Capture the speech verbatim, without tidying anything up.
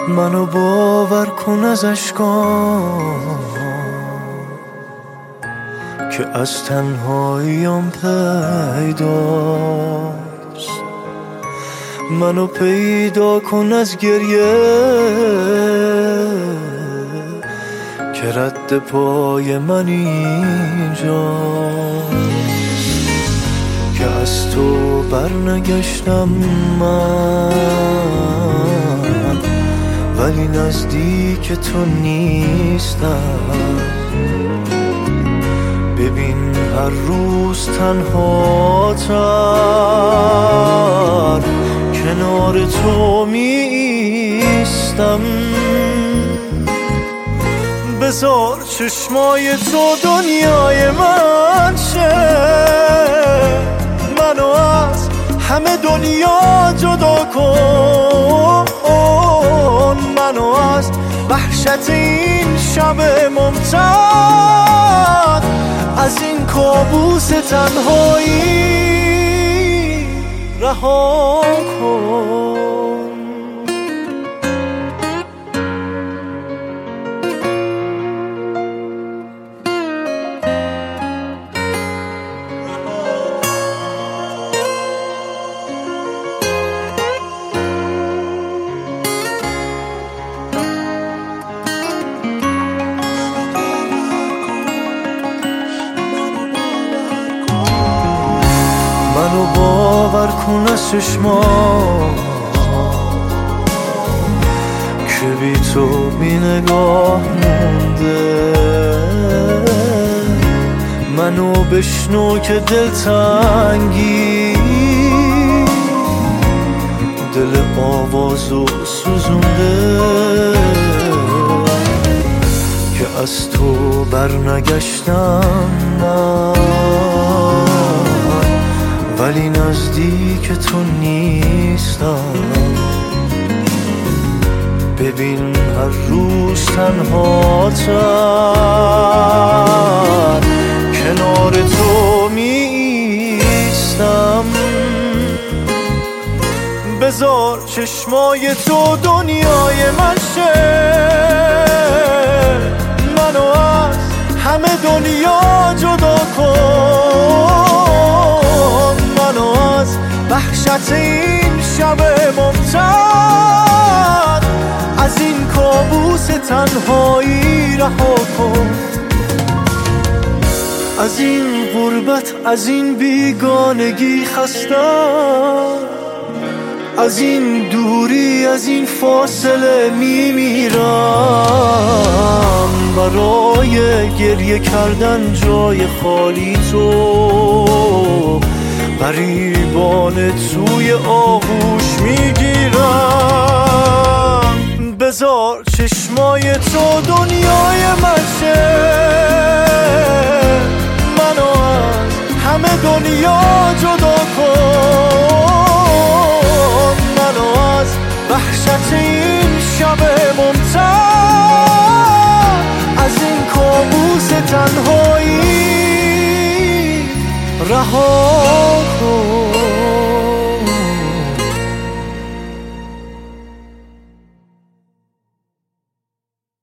منو باور کن از اشکام که از تنهاییم پیداست. منو پیدا کن از گریه که رد پای من اینجاست، که از تو برنگشتم من ولی نزدیک تو نیستم. ببین هر روز تنها تر کنار تو می ایستم. بذار چشمای تو دنیای من شه، منو از همه دنیا جدا کن. منو از وحشت این شب ممتد، از این کابوس تنهایی رها کن. منو باور کن از چشمام که بی تو بی نگاه مونده. منو بشنو که دلتنگی دل آوازو سوزونده، که از تو برنگشتم من ولی نزدیک تو نیستم. ببین هر روز تنها تر کنار تو می ایستم. بذار چشمای تو دنیای من شه، منو از همه دنیا جدا کن. منو از وحشت این شب ممتد، از این کابوس تنهایی رها کن. از این غربت، از این بیگانگی خستم، از این دوری، از این فاصله میمیرم. برای گریه کردن جای خالی تو غریبان توی آغوش میگیرم. بذار چشمای تو دنیای من شه، منو از همه دنیا جدا کن. منو از وحشت این شب ممتد، از این کابوس تنهایی رها